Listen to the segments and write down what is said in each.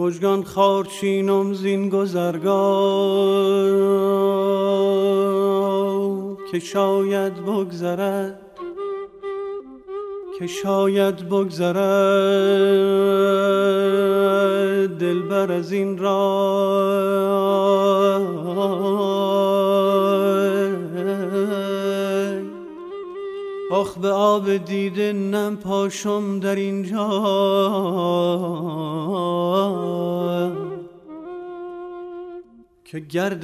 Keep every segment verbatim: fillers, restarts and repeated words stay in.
مژگان خارچینم زین گذرگاه که شاید بگذرد که شاید بگذرد دلبر از این راه. آخ به آب دیده نم پاشم در اینجا که گرد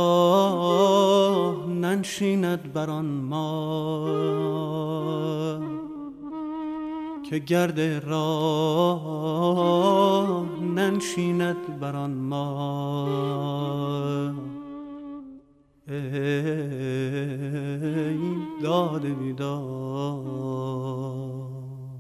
راه ننشیند بر آن ما، که گرد راه ننشیند بر آن ما. ای داد بیداد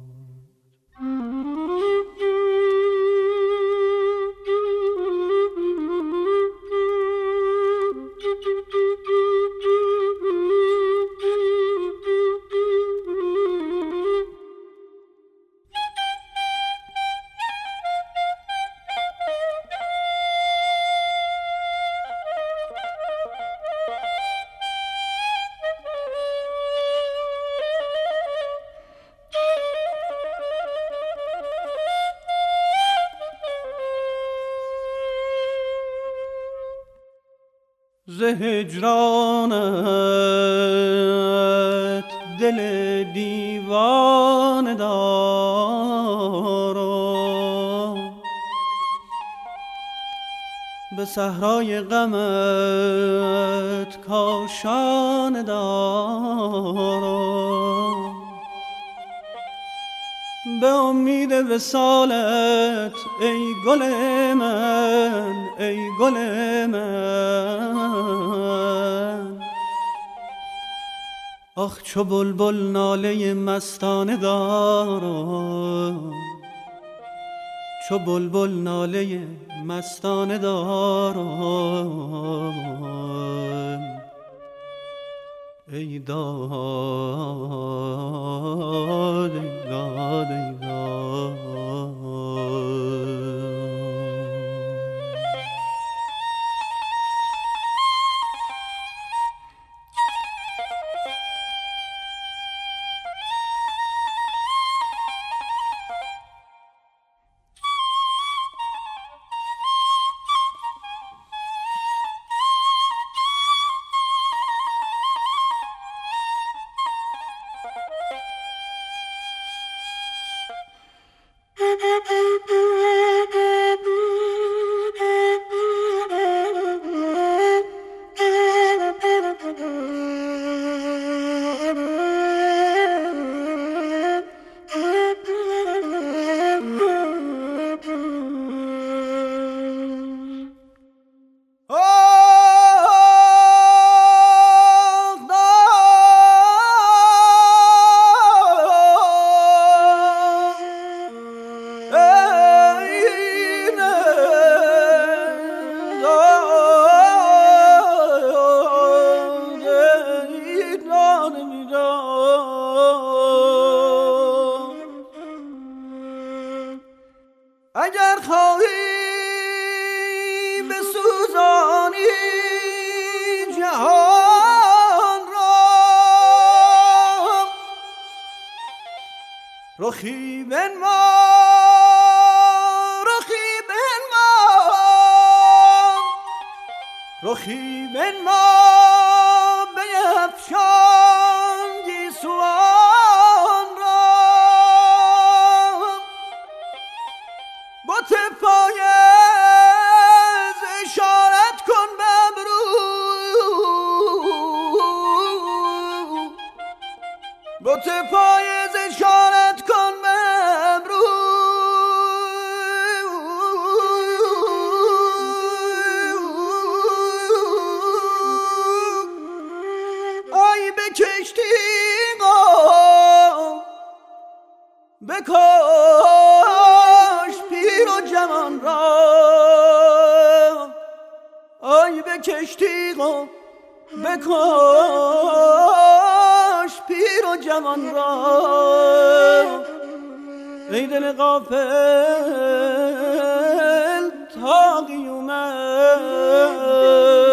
ز هجرانت دل دیوانه دارم، به صحرای غمت کاشانه دارم، به امید وصالت ای گل من ای گل من. آخ چو بلبل ناله مستانه دارم، چو بلبل ناله مستانه دارم. ای داد ای داد ای داد. اگر خواهی بسوزانی جهان را، رخی بنما رخی بنما رخی بنما بیفشان گیسوان را. بت پایز اشارت کن به ابرو، بت پایز اشارت کن به ابرو. آی به کشتی قام بکاش پیر و جوان را، آی به کشتی قام بکاش پیر و جوان را. ای دل غافل تا قیامت